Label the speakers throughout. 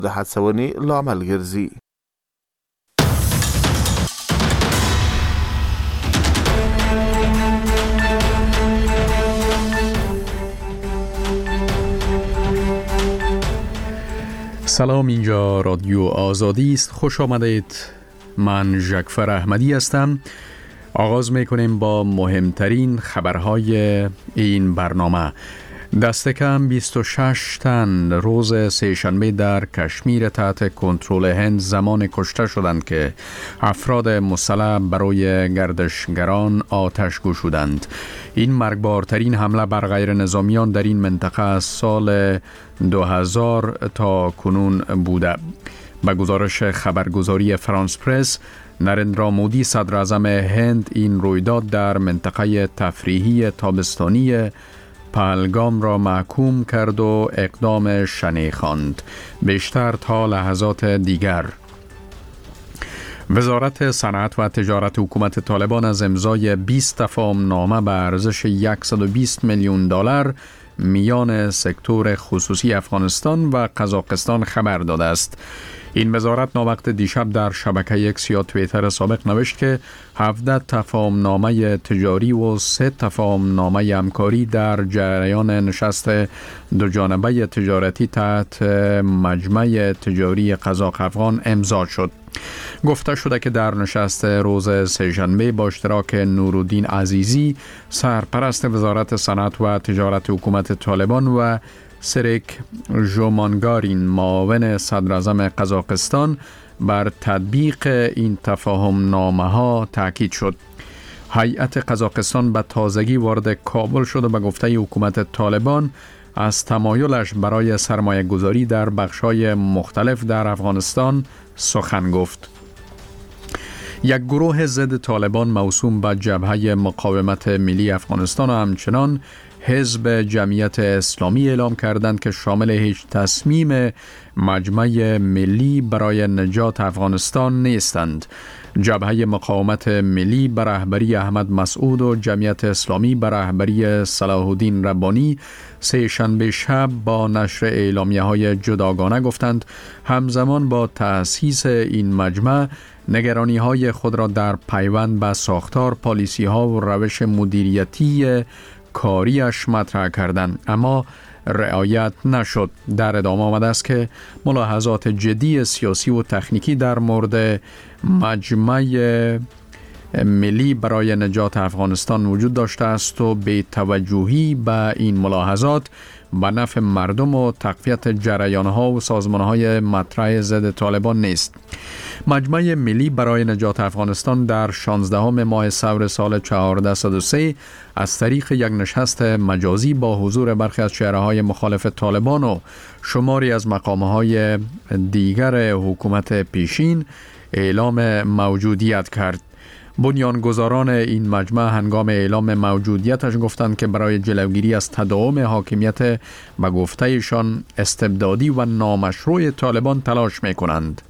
Speaker 1: د هڅونې لامل ګرځي.
Speaker 2: سلام، اینجا رادیو آزادی است. خوش آمدید. من ژکفر احمدی هستم. آغاز میکنیم با مهمترین خبرهای این برنامه. دست کم 26 تن روز سه‌شنبه در کشمیر تحت کنترل هند زمان کشته شدند که افراد مسلح برای گردشگران آتش گشودند. این مرگبارترین حمله بر غیر نظامیان در این منطقه از سال 2000 تا کنون بوده. به گزارش خبرگزاری فرانس پرس، نریندرا مودی صدر اعظم هند این رویداد در منطقه تفریحی تابستانی پهلگام را محکوم کرد و اقدام شنیع خواند. بیشتر تا لحظات دیگر. وزارت صنعت و تجارت حکومت طالبان از امضای 20 تفاهمنامه به ارزش 120 میلیون دلار میان سکتور خصوصی افغانستان و قزاقستان خبر داده است. این وزارت ناوقت دیشب در شبکه اکس یا توییتر سابق نوشت که 17 تفاهمنامه تجاری و 3 تفاهمنامه همکاری در جریان نشست دوجانبه تجارتی تحت مجمع تجاری قزاق افغان امضا شد. گفته شده که در نشست روز سه‌شنبه با اشتراک نورالدین عزیزی سرپرست وزارت صنعت و تجارت حکومت طالبان و سریک ژومانگارین معاون صدر اعظم قزاقستان بر تطبیق این تفاهمنامه ها تاکید شد. هیئت قزاقستان به تازگی وارد کابل شد و به گفته حکومت طالبان از تمایلش برای سرمایه گذاری در بخش‌های مختلف در افغانستان سخن گفت. یک گروه ضد طالبان موسوم به جبهه مقاومت ملی افغانستان و همچنان حزب جمعیت اسلامی اعلام کردند که شامل هیچ تصمیم مجمع ملی برای نجات افغانستان نیستند. جبهه مقاومت ملی به رهبری احمد مسعود و جمعیت اسلامی به رهبری صلاح الدین ربانی سه‌شنبه شب با نشر اعلامیه‌های جداگانه گفتند همزمان با تأسیس این مجمع نگرانی‌های خود را در پیوند به ساختار، پالیسی‌ها و روش مدیریتی کاریش مطرح کردند، اما رعایت نشد. در ادامه آمده است که ملاحظات جدی سیاسی و تکنیکی در مورد مجمع ملی برای نجات افغانستان وجود داشته است و بی توجهی به این ملاحظات به نفع مردم و تقویت جریان‌ها و سازمان‌های مطرح ضد طالبان نیست. مجمع ملی برای نجات افغانستان در 16 ماه ثور سال 1403 از طریق یک نشست مجازی با حضور برخی از چهره‌های مخالف طالبان و شماری از مقام‌های دیگر حکومت پیشین اعلام موجودیت کرد. بنیانگذاران این مجمع هنگام اعلام موجودیتش گفتند که برای جلوگیری از تداوم حاکمیت به گفته‌شان استبدادی و نامشروع طالبان تلاش می‌کنند.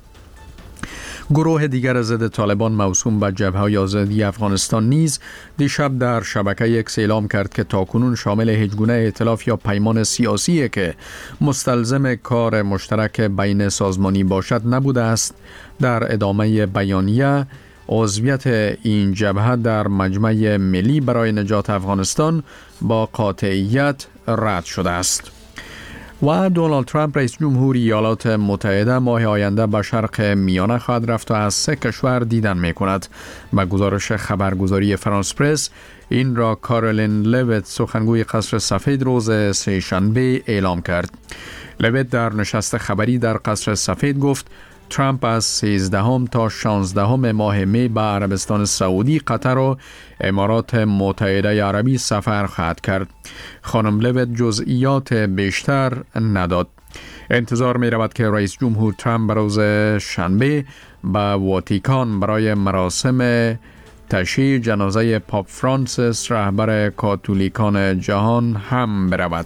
Speaker 2: گروه دیگر ضد طالبان موسوم به جبهه آزادی افغانستان نیز دیشب در شبکه اکس اعلام کرد که تاکنون شامل هیچ گونه ائتلاف یا پیمان سیاسی که مستلزم کار مشترک بین سازمانی باشد نبوده است. در ادامه بیانیه عضویت این جبهه در مجمع ملی برای نجات افغانستان با قاطعیت رد شده است. و دونالد ترامپ رئیس جمهور ایالات متحده ماه آینده به شرق میانه خواهد رفت و از 3 کشور دیدن می کند. به گزارش خبرگزاری فرانس پرس، این را کارولین لویت سخنگوی قصر سفید روز سه‌شنبه اعلام کرد. لویت در نشست خبری در قصر سفید گفت ترامپ از 13 تا 16 ماه می به عربستان سعودی، قطر و امارات متحده عربی سفر خواهد کرد. خانم لویت جزئیات بیشتر نداد. انتظار می رود که رئیس جمهور ترامپ روز شنبه به واتیکان برای مراسم تشییع جنازه پاپ فرانسیس رهبر کاتولیکان جهان هم برود.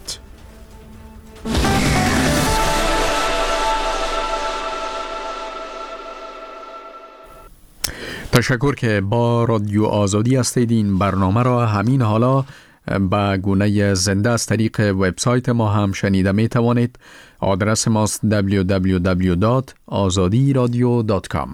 Speaker 2: تشکر که با رادیو آزادی هستید. این برنامه را همین حالا به گونه زنده از طریق وبسایت ما هم شنیده می توانید. آدرس ماست www.azadiradio.com.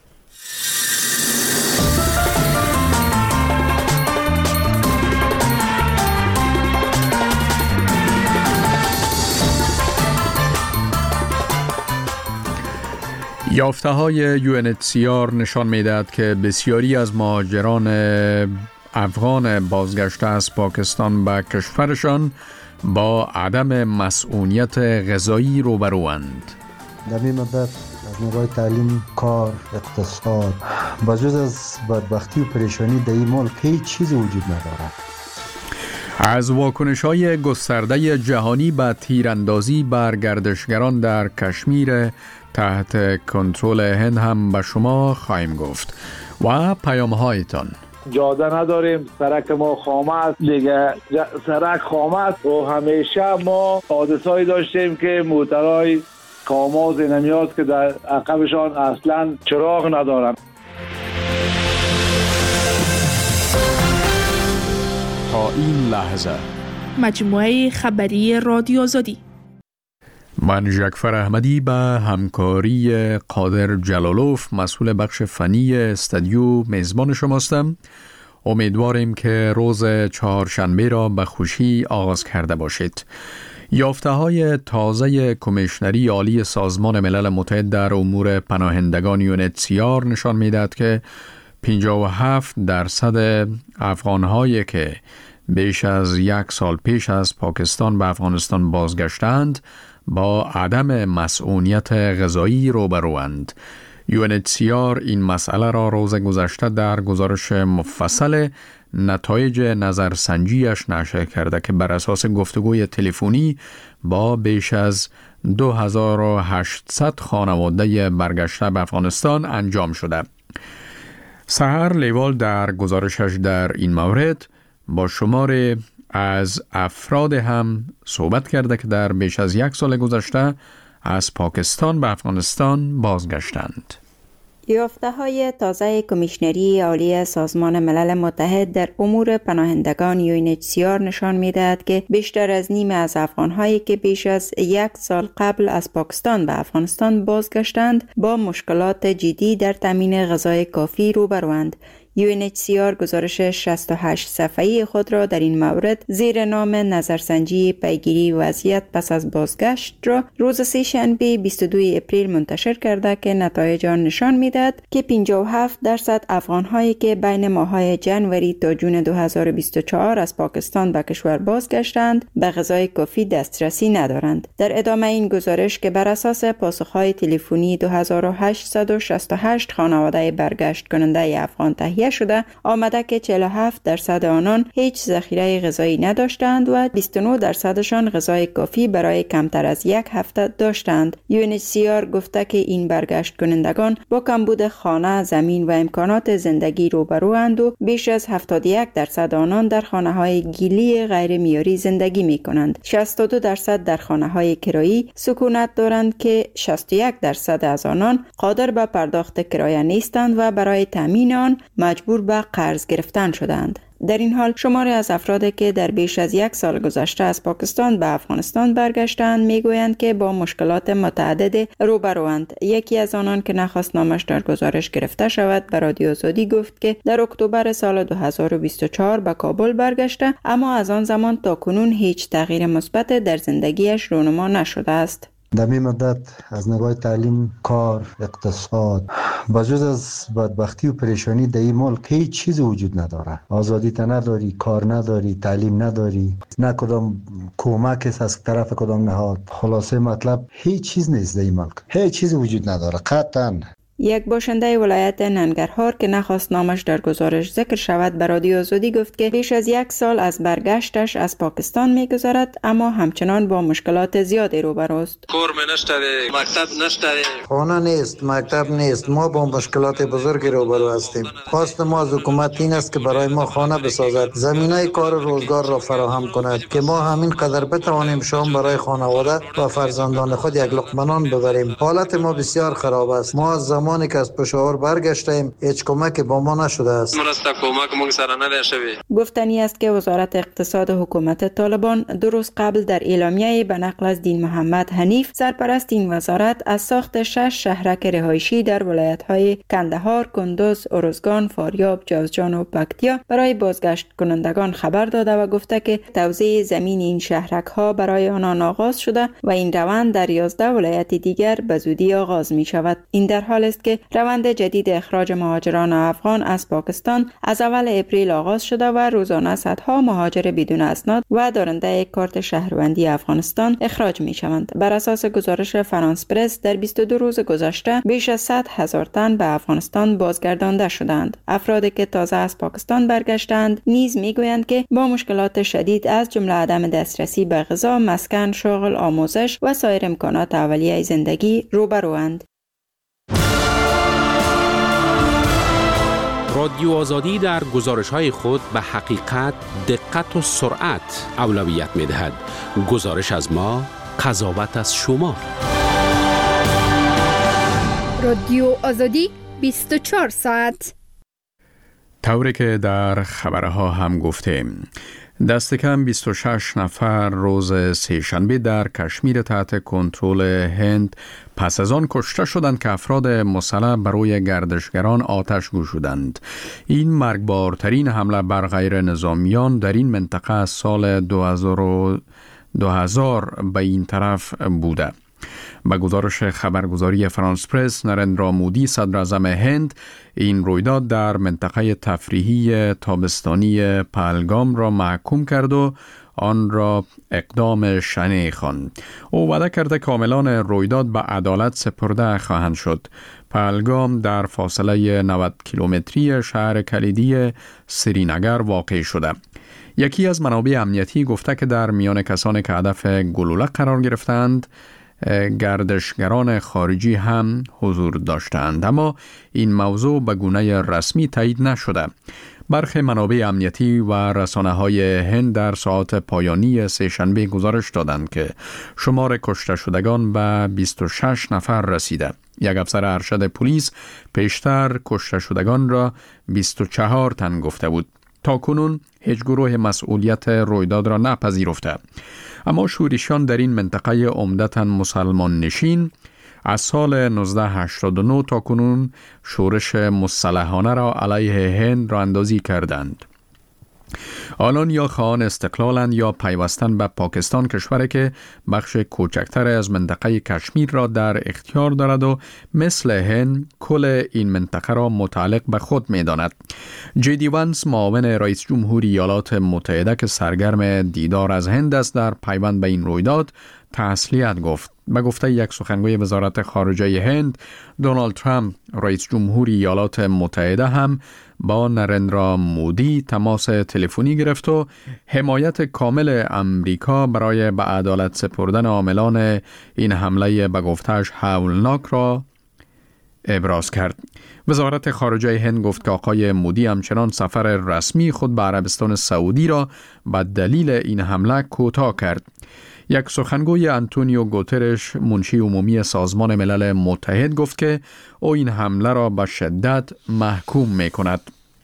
Speaker 2: یافته های UNHCR نشان می دهد که بسیاری از مهاجران افغان بازگشته از پاکستان به کشورشان با عدم مسئولیت غذایی روبروند.
Speaker 3: در این مدت از نگاه تعلیم، کار، اقتصاد بجز از بدبختی و پریشانی در این ملک هیچ چیز وجود ندارد.
Speaker 2: از واکنش‌های گسترده جهانی به تیراندازی بر گردشگران در کشمیر تحت کنترل هند هم به شما خواهیم گفت و پیام‌هایتان.
Speaker 4: جاده نداریم، سرک ما خامه است دیگه، سرک خامه است و همیشه ما حادثه‌ای داشتیم که موترهای کاماز نمیاد که در عقبشان اصلا چراغ ندارن.
Speaker 2: تا این لحظه
Speaker 5: مجموعه خبری رادیو آزادی.
Speaker 2: من جعفر احمدی به همکاری قادر جلالوف مسئول بخش فنی استودیو میزبان شماستم. امیدواریم که روز چهارشنبه را به خوشی آغاز کرده باشید. یافته های تازه کمیشنری عالی سازمان ملل متحد در امور پناهندگان UNHCR نشان می‌دهد که 57% افغان‌هایی که بیش از 1 سال پیش از پاکستان به افغانستان بازگشتند با عدم مسئولیت غذایی روبروند. UNHCR این مسئله را روز گذشته در گزارش مفصل نتایج نظرسنجیش نشر کرده که بر اساس گفتگوی تلفنی با بیش از 2800 خانواده برگشته به افغانستان انجام شده. سحر لیوال در گزارشش در این مورد با شمار از افراد هم صحبت کرده که در بیش از 1 سال گذشته از پاکستان به افغانستان بازگشتند.
Speaker 6: یافته‌های تازه کمیشنری عالی سازمان ملل متحد در امور پناهندگان UNHCR نشان می‌دهد که بیشتر از نیم از افغان‌هایی که بیش از 1 سال قبل از پاکستان به افغانستان بازگشتند با مشکلات جدی در تامین غذای کافی روبروند. UNHCR گزارش 68 صفحه‌ای خود را در این مورد زیر نام نظرسنجی پیگیری وضعیت پس از بازگشت را روز سه‌شنبه 22 اپریل منتشر کرده که نتایج آن نشان می‌دهد که 57% افغان‌هایی که بین ماه‌های ژانویه تا جون 2024 از پاکستان به کشور بازگشتند به غذای کافی دسترسی ندارند. در ادامه این گزارش که بر اساس پاسخ‌های تلفنی 2868 خانواده برگشت کننده افغان تهیه شده آمده که 47% آنان هیچ ذخیره غذایی نداشتند و 29%شان غذای کافی برای کمتر از 1 هفته داشتند. UNHCR گفته که این برگشت کنندگان با کمبود خانه، زمین و امکانات زندگی روبروند و بیش از 71% آنان در خانه‌های گیلی غیر معیاری زندگی می‌کنند. 62% در خانه‌های کرایی سکونت دارند که 61% از آنان قادر به پرداخت کرایه نیستند و برای تامین آن مجبور به قرض گرفتن شدند. در این حال شماری از افرادی که در بیش از 1 سال گذشته از پاکستان به افغانستان برگشتند میگویند که با مشکلات متعدد روبروند. یکی از آنان که نخواست نامش در گزارش گرفته شود به رادیو آزادی گفت که در اکتبر سال 2024 به کابل برگشته اما از آن زمان تا کنون هیچ تغییر مثبت در زندگیش رونما نشده است.
Speaker 3: در این مدت از نگاه تعلیم، کار، اقتصاد بجز از بدبختی و پریشانی در این ملک هیچ چیز وجود نداره. آزادی تا نداری، کار نداری، تعلیم نداری، نه کدام کمک است از طرف کدام نهاد. خلاصه مطلب هیچ چیز نیست در این ملک، هیچ چیز وجود نداره قطعاً.
Speaker 6: یک باشنده ولایت ننگرهار که نخواست نامش در گزارش ذکر شود به رادیو آزادی گفت که بیش از 1 سال از برگشتش از پاکستان میگذرد اما همچنان با مشکلات زیادی روبروست.
Speaker 7: کور نشته، مکتب نشته،
Speaker 8: خانه نیست، مکتب نیست. ما با مشکلات بزرگی روبرو هستیم. خواست ما از حکومت این است که برای ما خانه بسازد، زمینه کار و روزگار را فراهم کند که ما همین قدر بتوانیم شام برای خانواده و فرزندان خود یک لقمه نان ببریم. حالت ما بسیار خراب است. ما از زمان زمانی که از پشاور برگشتیم هیچ کمک با ما نشده است.
Speaker 6: گفتنی است که وزارت اقتصاد حکومت طالبان 2 روز قبل در اعلامیه به نقل از دین محمد حنیف سرپرست این وزارت از ساخت 6 شهرک رهایشی در ولایت‌های کندهار، کندوز، ارزگان، فاریاب، جوزجان و پکتیا برای بازگشت کنندگان خبر داده و گفته که توزیع زمین این شهرک‌ها برای آنان آغاز شده و این روند در 11 ولایت دیگر به زودی آغاز می شود. این در حال است که روند جدید اخراج مهاجران افغان از پاکستان از اول اپریل آغاز شده و روزانه صدها مهاجر بدون اسناد و دارنده کارت شهروندی افغانستان اخراج می شوند. بر اساس گزارش فرانس پرس در 22 روز گذشته بیش از 100,000 تن به افغانستان بازگردانده شدند. افرادی که تازه از پاکستان برگشتند نیز می گویند که با مشکلات شدید از جمله عدم دسترسی به غذا، مسکن، شغل، آموزش و سایر امکانات اولیه زندگی روبروند.
Speaker 9: رادیو آزادی در گزارش‌های خود به حقیقت، دقت و سرعت اولویت می‌دهد. گزارش از ما، قضاوت از شما.
Speaker 5: رادیو آزادی 24 ساعت.
Speaker 2: طوری که در خبرها هم گفتیم، دست کم 26 نفر روز سه‌شنبه در کشمیر تحت کنترل هند پس از آن کشته شدند که افراد مسلح برای گردشگران آتش گشودند. این مرگبارترین حمله بر غیر نظامیان در این منطقه از سال 2000 به این طرف بوده. با گزارش خبرگزاری فرانس پرس، نرندرا مودی صدر اعظم هند این رویداد در منطقه تفریحی تابستانی پهلگام را محکوم کرد و آن را اقدام شنیع خواند. او وعده کرده کاملان رویداد به عدالت سپرده خواهند شد. پهلگام در فاصله 90 کیلومتری شهر کلیدی سرینگر واقع شده. یکی از منابع امنیتی گفته که در میان کسانی که هدف گلوله قرار گرفتند گردشگران خارجی هم حضور داشتند، اما این موضوع به گونه رسمی تایید نشده. برخی منابع امنیتی و رسانه‌های هند در ساعات پایانی سه‌شنبه گزارش دادند که شمار کشته شدگان به 26 نفر رسیده. یک افسر ارشد پلیس پیشتر کشته شدگان را 24 تن گفته بود. تاکنون هیچ گروه مسئولیت رویداد را نپذیرفته. اما شورشیان در این منطقه عمدتاً مسلمان نشین از سال 1989 تا کنون شورش مسلحانه را علیه هند را اندازی کردند. آنان یا خواهان استقلالند یا پیوستن به پاکستان، کشوری که بخش کوچکتر از منطقه کشمیر را در اختیار دارد و مثل هند کل این منطقه را متعلق به خود می داند. جی دی وانس، معاون رئیس جمهور ایالات متحده که سرگرم دیدار از هند است، در پیوند به این رویداد تسلیت گفت. به گفته یک سخنگوی وزارت خارجه هند، دونالد ترامپ رئیس جمهور ایالات متحده هم با نرندرا مودی تماس تلفنی گرفت و حمایت کامل امریکا برای به عدالت سپردن عاملان این حمله به گفته‌اش هولناک را ابراز کرد. وزارت خارجه هند گفت که آقای مودی همچنان سفر رسمی خود به عربستان سعودی را به دلیل این حمله کوتاه کرد. یک سخنگوی آنتونیو گوترش، منشی عمومی سازمان ملل متحد، گفت که او این حمله را به شدت محکوم می کند.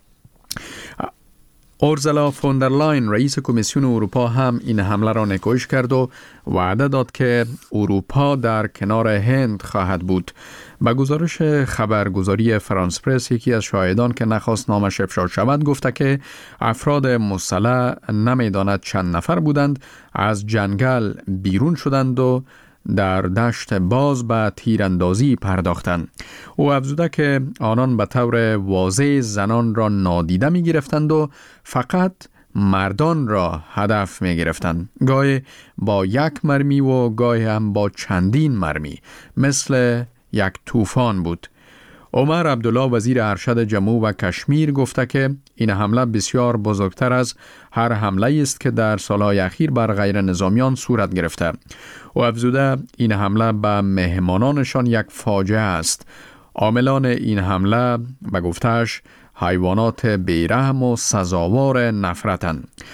Speaker 2: اورزلا فوندرلاین، رئیس کمیسیون اروپا، هم این حمله را نکوهش کرد و وعده داد که اروپا در کنار هند خواهد بود. با گزارش خبرگزاری فرانس پرس، یکی از شاهدان که نخواست نامش افشا شود گفته که افراد مسلح نمیداند چند نفر بودند از جنگل بیرون شدند و در دشت باز به تیراندازی پرداختند. او افزوده که آنان به طور واضح زنان را نادیده می گرفتند و فقط مردان را هدف می گرفتند، گاهی با یک مرمی و گاهی هم با چندین مرمی، مثل یک طوفان بود. عمر عبدالله، وزیر ارشد جموں و کشمیر، گفته که این حمله بسیار بزرگتر از هر حمله است که در سالهای اخیر بر غیر نظامیان صورت گرفته. او افزوده این حمله به مهمانانشان یک فاجعه است. عاملان این حمله به گفته‌اش حیوانات بیرحم و سزاوار نفرتند.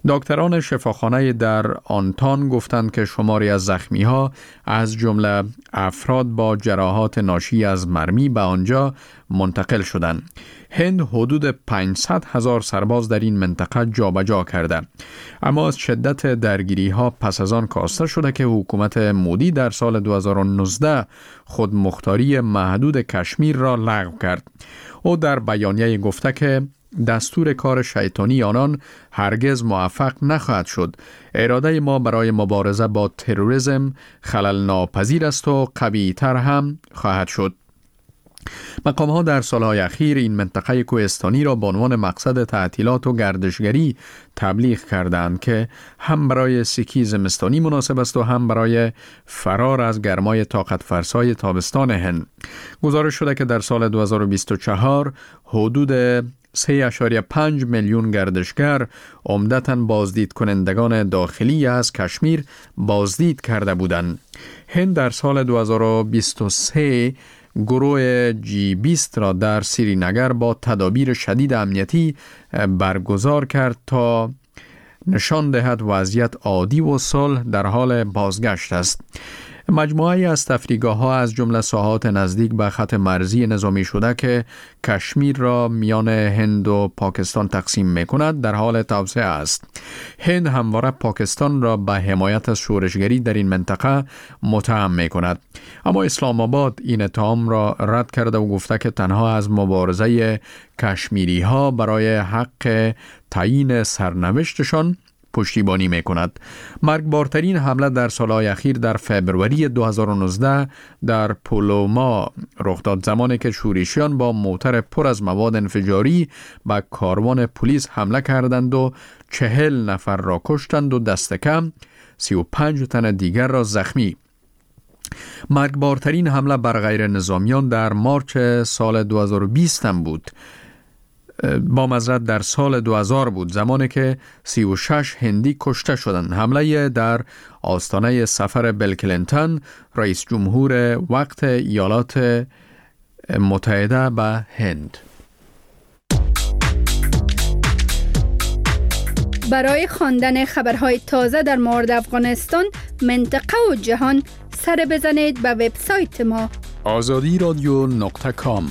Speaker 2: دکتران شفاخانه در آنتان گفتند که شماری از زخمی‌ها از جمله افراد با جراحات ناشی از مرمی به آنجا منتقل شدند. هند حدود 500,000 سرباز در این منطقه جابجا کرده، اما از شدت درگیری‌ها پس از آن کاسته شده که حکومت مودی در سال 2019 خودمختاری محدود کشمیر را لغو کرد. او در بیانیه گفته که دستور کار شیطانی آنان هرگز موفق نخواهد شد. اراده ما برای مبارزه با تروریسم خلل ناپذیر است و قوی‌تر هم خواهد شد. مقام ها در سالهای اخیر این منطقه کوهستانی را به عنوان مقصد تعطیلات و گردشگری تبلیغ کردند که هم برای سکی زمستانی مناسب است و هم برای فرار از گرمای طاقت فرسای تابستان هند. گزارش شده که در سال 2024 حدود 3.5 میلیون گردشگر عمدتاً بازدید کنندگان داخلی از کشمیر بازدید کرده بودند. هند در سال 2023 گروه G20 را در سرینگر با تدابیر شدید امنیتی برگزار کرد تا نشان دهد وضعیت عادی و صلح در حال بازگشت است. مجموعه‌ای از تفریحگاه‌ها از جمله ساحات نزدیک به خط مرزی نظامی شده که کشمیر را میان هند و پاکستان تقسیم می‌کند در حال توسعه است. هند همواره پاکستان را به حمایت از شورشگری در این منطقه متهم می‌کند، اما اسلام آباد این اتهام را رد کرده و گفته که تنها از مبارزه کشمیری‌ها برای حق تعیین سرنوشتشان پشتیبانی می‌کند. مرگبارترین حمله در سالهای اخیر در فبروری 2019 در پولوما رخ داد، زمانی که شورشیان با موتر پر از مواد انفجاری به کاروان پلیس حمله کردند و 40 نفر را کشتند و دست کم 35 تن دیگر را زخمی. مرگبارترین حمله بر غیر نظامیان در مارچ سال 2020 هم بود. با معذرت در سال 2000 بود، زمانی که 36 هندی کشته شدند. حمله در آستانه سفر بیل کلینتون رئیس جمهور وقت ایالات متحده به هند.
Speaker 5: برای خواندن خبرهای تازه در مورد افغانستان، منطقه و جهان، سر بزنید به وبسایت ما
Speaker 2: azadi.radio.com.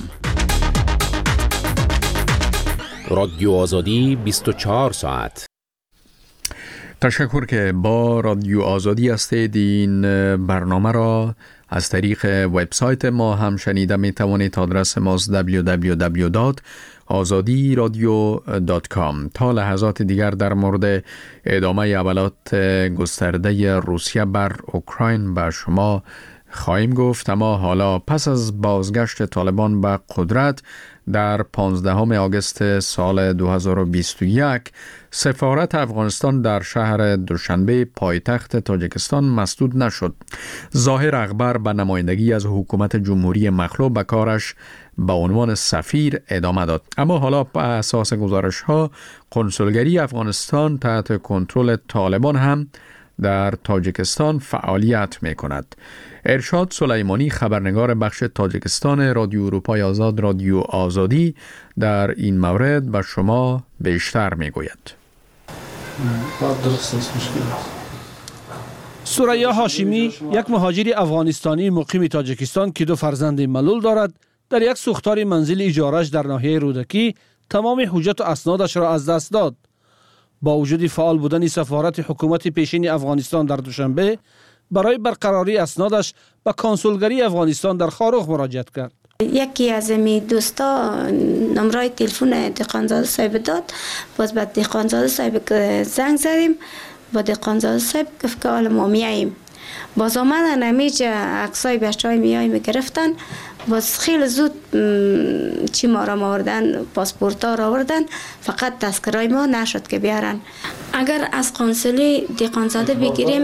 Speaker 9: رادیو آزادی 24 ساعت.
Speaker 2: تشکر که با رادیو آزادی هستید. این برنامه را از طریق وبسایت ما هم شنیده می توانید. آدرس ماست www.azadiradio.com. تا لحظات دیگر در مورد ادامه عملات گسترده روسیه بر اوکراین به شما خواهیم گفت، اما حالا پس از بازگشت طالبان به قدرت در 15 آگوست سال 2021 سفارت افغانستان در شهر دوشنبه پایتخت تاجیکستان مسدود نشد. ظاهر اخبار به نمایندگی از حکومت جمهوری مخلوع به کارش به عنوان سفیر ادامه داد، اما حالا به اساس گزارش ها کنسولگری افغانستان تحت کنترل طالبان هم در تاجیکستان فعالیت می کند. ارشاد سلیمانی، خبرنگار بخش تاجیکستان رادیو اروپای آزاد رادیو آزادی، در این مورد به شما بیشتر می گوید.
Speaker 10: ثریا هاشمی، یک مهاجر افغانستانی مقیم تاجیکستان که 2 فرزند ملول دارد، در یک سوختار منزل اجاره‌اش در ناحیه رودکی تمام حجت و اسنادش را از دست داد. با وجود فعال بودن سفارت حکومت پیشین افغانستان در دوشنبه، برای برقراری اسنادش به کنسولگری افغانستان در خاروخ مراجعت کرد.
Speaker 11: یکی از می دوستا نمره تلفن دهقانزاده صاحب داد، باز بعد دهقانزاده صاحب زنگ زدیم، با دهقانزاده صاحب گفت که حالا ما میاییم. باز آمدن همیشه عکسای بچهای میای گرفتن، باز خیلی زود چی ما را آوردن، پاسپورت ها را آوردن، فقط تذکرای ما نشد که بیارن. اگر از قنصلی دهقانزاده بگیریم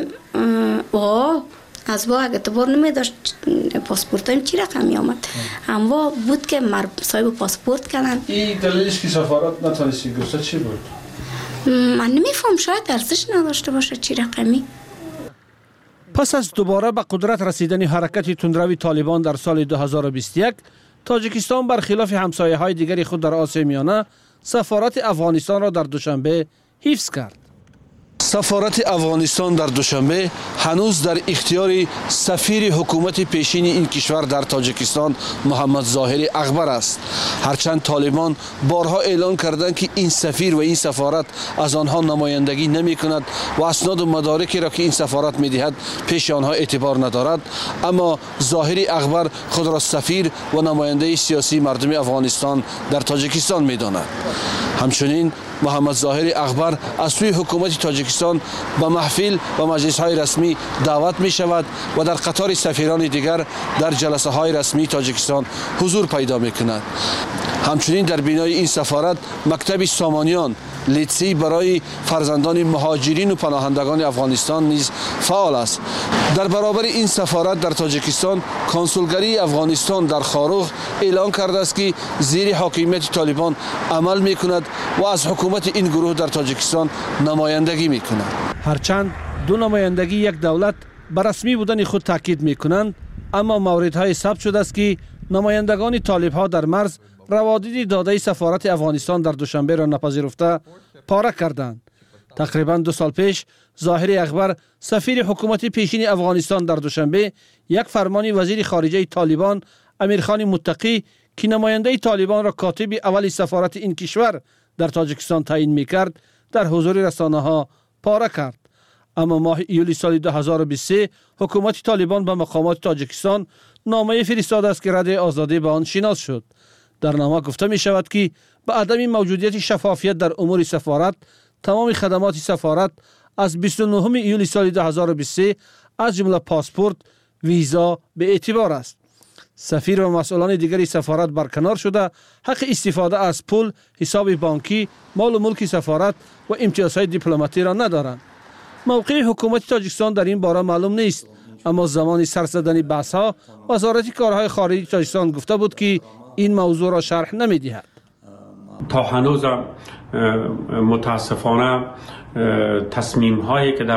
Speaker 11: از اگه تبار نمی داشت پاسپورت هم چی رقمی آمد، اما بود که صاحب پاسپورت کردن.
Speaker 10: این دلیلش که سفارت نتونستی گفته چی بود؟
Speaker 11: من نمیفهم، شاید ارزش نداشته باشه چی رقمی.
Speaker 10: پس از دوباره به قدرت رسیدن حرکت تندروی طالبان در سال 2021، تاجیکستان برخلاف همسایه‌های دیگری خود در آسیا میانه سفارت افغانستان را در دوشنبه حفظ کرد.
Speaker 12: سفارت افغانستان در دوشنبه هنوز در اختیار سفیر حکومت پیشین این کشور در تاجیکستان محمد ظاهری اکبر است. هرچند طالبان بارها اعلان کردند که این سفیر و این سفارت از آنها نمایندگی نمی کند و اسناد و مدارکی را که این سفارت می دهد پیش آنها اعتبار ندارد، اما ظاهری اکبر خود را سفیر و نماینده سیاسی مردم افغانستان در تاجیکستان می داند. همچنین محمد ظاهری اکبر از سوی حکومت تاجیکستان به محفل و مجلس‌های رسمی دعوت می شود و در قطار سفیران دیگر در جلسه‌های رسمی تاجیکستان حضور پیدا می کند. همچنین در بینای این سفارت مکتب سامانیان، لیتسی برای فرزندان مهاجرین و پناهندگان افغانستان نیز فعال است. در برابر این سفارت در تاجیکستان، کنسولگری افغانستان در خاروغ اعلان کرده است که زیر حاکمیت طالبان عمل می کند و از حکومت این گروه در تاجیکستان نمایندگی می کند.
Speaker 10: هرچند دو نمایندگی یک دولت بر رسمی بودن خود تاکید می کنند، اما موردهای ثبت شده است که نمایندگان طالب‌ها در مرز روادید داده سفارت افغانستان در دوشنبه را نپذیرفته پاره کردند. تقریبا 2 سال پیش ظاهری اکبر سفیر حکومت پیشین افغانستان در دوشنبه یک فرمان وزیر خارجه طالبان امیرخان متقی که نماینده طالبان را کاتب اول سفارت این کشور در تاجیکستان تعیین می‌کرد در حضور رسانه‌ها پاره کرد. اما ماه ایولی سال 2023 حکومت طالبان به مقامات تاجیکستان نامه فرستاده است که رد آزادی به آن شناس شد. در نامه گفته می شود که به عدم موجودیت شفافیت در امور سفارت، تمام خدمات سفارت از 29 ایولی سال 2023 از جمله پاسپورت، ویزا به اعتبار است. سفیر و مسئولان دیگری سفارت برکنار شده حق استفاده از پول، حساب بانکی، مال و ملک سفارت و امتیازهای دیپلماتی را ندارند. موقع حکومت تاجیکستان در این باره معلوم نیست، اما زمان سر زدن بحث‌ها وزارت کارهای خارجه تاجیکستان گفته بود که این موضوع را شرح نمی‌دهد.
Speaker 13: تا هنوز متاسفانه تصمیم هایی که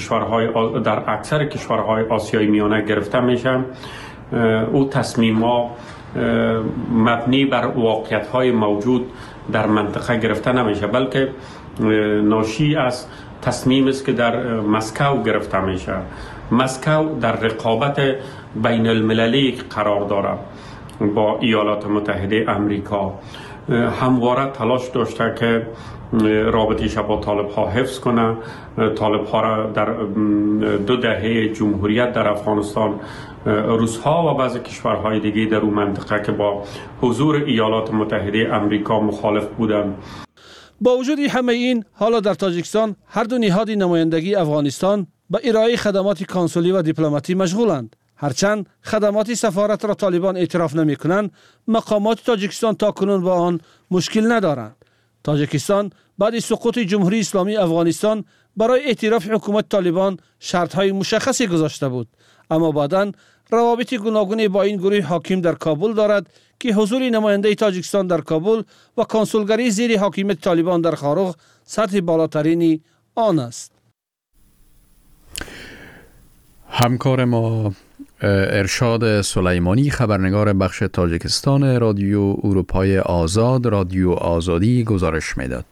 Speaker 13: در اکثر کشورهای آسیای میانه گرفته میشن، او تصمیم ها مبنی بر واقعیت های موجود در منطقه گرفته نمیشه، بلکه ناشی از تصمیم است که در مسکو گرفته میشه. مسکو در رقابت بین المللی قرار دارد با ایالات متحده امریکا، همواره تلاش داشته که رابطه‌اش با طالب ها حفظ کنه، طالب ها را در 2 دهه جمهوریت در افغانستان روس‌ها و بعضی کشورهای دیگه در اون منطقه که با حضور ایالات متحده امریکا مخالف بودند.
Speaker 10: با وجود همه این، حالا در تاجیکستان هر دو نهاد نمایندگی افغانستان به ارائه خدمات کنسولی و دیپلماتی مشغولند. هرچند خدمات سفارت را طالبان اعتراف نمی کنند، مقامات تاجیکستان تاکنون با آن مشکل ندارند. تاجیکستان بعد سقوط جمهوری اسلامی افغانستان برای اعتراف حکومت طالبان شرط‌های مشخصی گذاشته بود، اما بعداً روابط گوناگونی با این گروه حاکم در کابل دارد که حضور نماینده تاجیکستان در کابل و کنسولگری زیر حاکمیت طالبان در خاروغ سطح بالاترین آن است.
Speaker 2: همکار ما ارشاد سلیمانی، خبرنگار بخش تاجیکستان رادیو اروپای آزاد، رادیو آزادی گزارش میداد.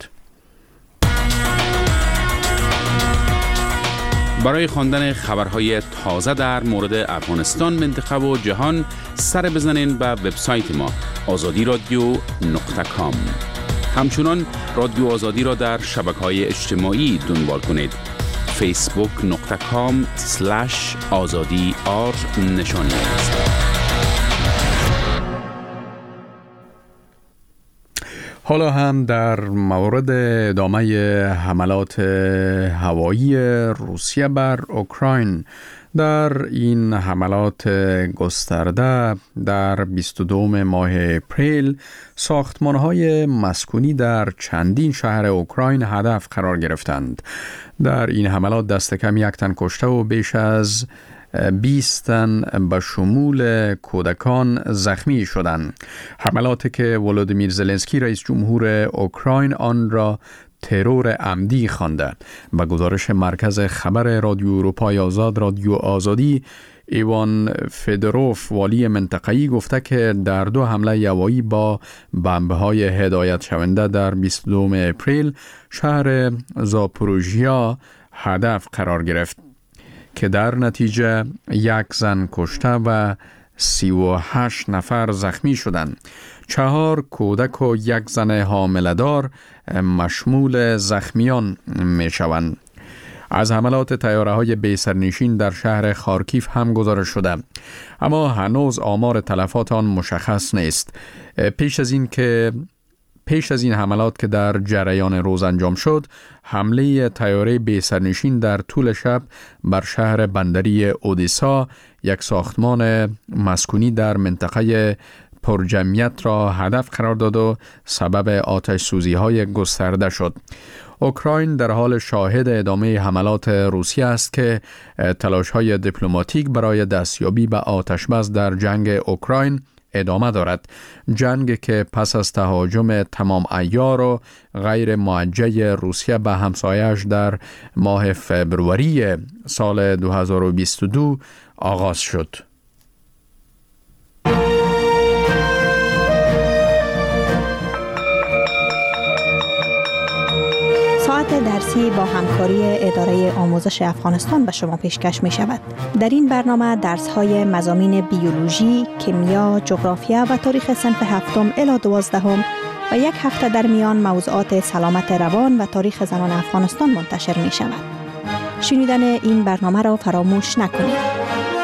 Speaker 9: برای خواندن خبرهای تازه در مورد افغانستان، منطقه و جهان سر بزنین به وبسایت ما azadiradio.com. همچنان رادیو آزادی را در شبکه‌های اجتماعی دنبال کنید. facebook.com/azadi_r نشانی است.
Speaker 2: حالا هم در مورد ادامه حملات هوایی روسیه بر اوکراین. در این حملات گسترده در 22 ماه اپریل ساختمان‌های مسکونی در چندین شهر اوکراین هدف قرار گرفتند. در این حملات دست کم 1 تن کشته و بیش از 20 تن به شمول کودکان زخمی شدند. حملاتی که ولودیمیر زلنسکی رئیس جمهور اوکراین آن را ترور عمدی خوانده. به گزارش مرکز خبر رادیو اروپای آزاد، رادیو آزادی، ایوان فدروف والی منطقه‌ای گفته که در 2 حمله هوایی با بمب‌های هدایت شونده در 22 اپریل شهر زاپوروژیا هدف قرار گرفت که در نتیجه 1 زن کشته و 38 نفر زخمی شدند. 4 کودک و 1 زن حامله‌دار مشمول زخمیان می شوند. از حملات طیاره‌های بی سرنشین در شهر خارکیف هم گزارش شده، اما هنوز آمار تلفات آن مشخص نیست. پیش از این حملات که در جریان روز انجام شد، حمله طیاره بی سرنشین در طول شب بر شهر بندری اودیسا، یک ساختمان مسکونی در منطقه پرجمعیت را هدف قرار داد و سبب آتش سوزی های گسترده شد. اوکراین در حال شاهد ادامه حملات روسیه است که تلاش های دیپلماتیک برای دستیابی به آتشبس در جنگ اوکراین ادامه دارد. جنگ که پس از تهاجم تمام عیار و غیر موجه روسیه به همسایه‌اش در ماه فبروری سال 2022 آغاز شد.
Speaker 14: ساعت درسی با همکاری اداره آموزش افغانستان به شما پیشکش می شود. در این برنامه درس های مضامین بیولوژی، کیمیا، جغرافیا و تاریخ صنف 7 الی 12 و یک هفته در میان موضوعات سلامت روان و تاریخ زنان افغانستان منتشر می شود. شنیدن این برنامه را فراموش نکنید.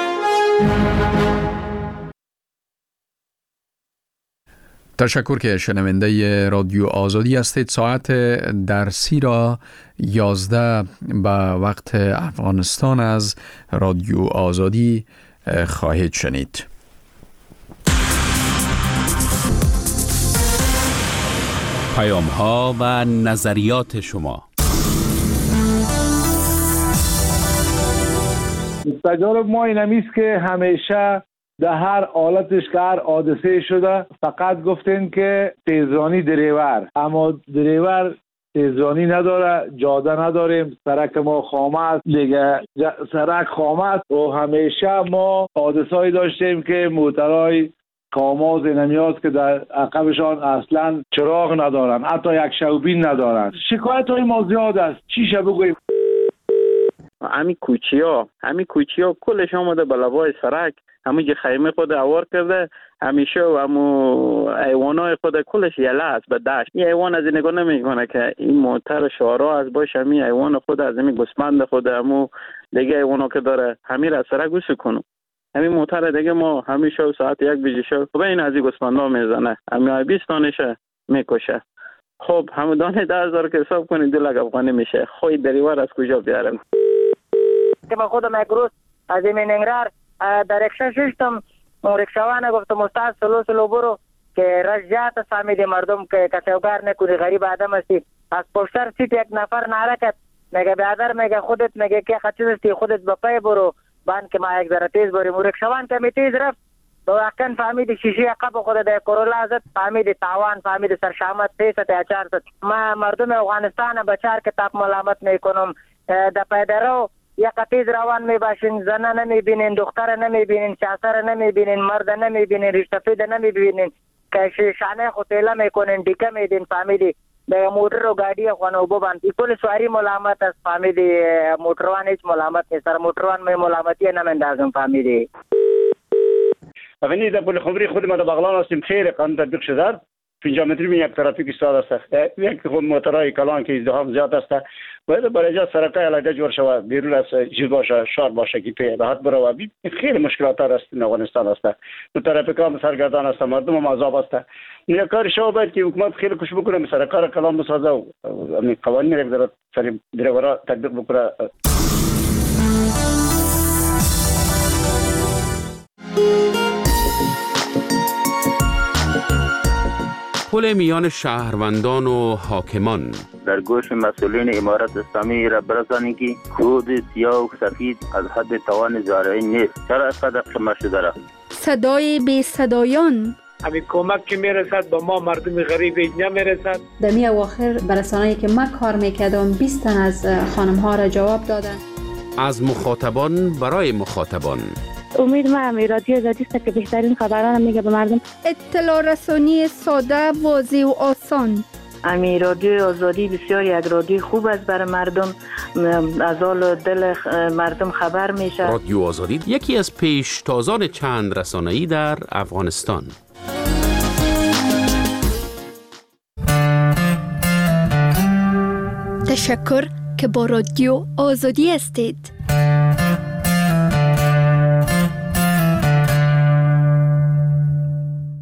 Speaker 2: تشکر که شنونده رادیو آزادی هستید. ساعت درسی را 11 به وقت افغانستان از رادیو آزادی خواهید شنید.
Speaker 9: پیام‌ها و نظریات شما.
Speaker 4: تجارب ما این همیست که همیشه در هر حالتش که هر حادثه شده فقط گفتن که تیزرانی دریور، اما دریور تیزرانی نداره، جاده نداریم، سرک ما خامه است، دیگه سرک خامه است و همیشه ما حادثه‌ای داشتیم که موترهای کاماز نمیاد که در عقبشان اصلا چراغ ندارن، حتی یک شوبین ندارن. شکایت های ما زیاد است. چی شو بگویم؟
Speaker 15: همین کوچی ها کلش آمده به لبای سرک، همین خیمه خود اوار کرده، همیشه و همو ایوانای خود کلش یله است به دشت. این ایوان از این نگاه نمیکنه که این موتر شارا از باش، همین ایوان خود از همین گسمند خود همو دیگه ایوانا که داره همین را سرک گوش کنو. همین موتر دیگه ما همیشه ساعت 1 بجه شو خب این از این گسمندا میزنه، همین 20 دانشه میکشه. خب همودانه 10,000 که حساب کنید 2 لک افغانی میشه. خوی دریور از کجا بیارم؟
Speaker 16: که من خودم یک روز از این ننگرار در رکشا ششتم، اون رکشاوانه گفتم استاد سلو برو که رجعت فهمید مردم که کسیوگار نکنی، غریب آدم هستی. از پشتر سیت یک نفر نارکت میگه بیادر، میگه خودت میگه که خچیز هستی، خودت بپای برو بان که ما یک ذره تیز بریم. اون رکشاوان که می تیز رفت واقعا فهمید شیشه عقب خود در کرولا زد، فهمید تاوان، فهمید سرشامت 300 یا 400. ما مردم افغانستان بچار کتاب ملامت میکنم. در پیدرو یک تیز روان میباشین، زنه نمیبینین، دختر نمیبینین، شاسر نمیبینین، مرد نمیبینین، رشتفید نمیبینین، که شانه خودیله میکنین، دیگه میدین. فهمیدی به موتر و گاڑی خانو ببند کل سواری ملامت است. فهمیدی موتروان هیچ ملامت نیست، سر موتروان می ملامتی نمیندازم. فهمیدی
Speaker 17: افنی در پل خبری خود ما در بغلان هستیم، خیلی قانون تطبیق شده. 5 متری می یک ترافیک ایستاده است، یک خود موترهای کلان که ازدحام زیاد است، باید برای جا سرکای علیحده جور شود، بیرون از چیز باشه، شار باشه که پی راحت برو. خیلی مشکلات است این افغانستان است. تو ترافیک هم سرگردان است، مردم هم عذاب است. این کار شو باید که حکومت خیلی کوشش بکنه سرکار کلان بسازه و قوانین را در سر دریورا تطبیق بکنه.
Speaker 9: پل میان شهروندان و حاکمان
Speaker 18: در گوش مسئولین امارت اسلامی را برسانید که خود سیاه و سفید از حد توان زارعی نیست. چرا اینقدر قمه شده را؟
Speaker 5: صدای بی صدایان،
Speaker 19: همین کمک که میرسد با ما مردم غریب نمیرسد.
Speaker 20: در می اواخر برسانه‌ای که من کار میکردم 20 تن از خانم ها را جواب دادن.
Speaker 9: از مخاطبان برای مخاطبان.
Speaker 21: امید ما رادیو آزادی است که بهترین خبران میگه به مردم.
Speaker 5: اطلاع رسانی ساده، واضح و آسان.
Speaker 21: امی رادیو آزادی بسیار یک رادیو خوب است برای مردم، از حال دل مردم خبر میشه.
Speaker 9: رادیو آزادی یکی از پیشتازان چند رسانه‌ای در افغانستان.
Speaker 5: تشکر که با رادیو آزادی هستید.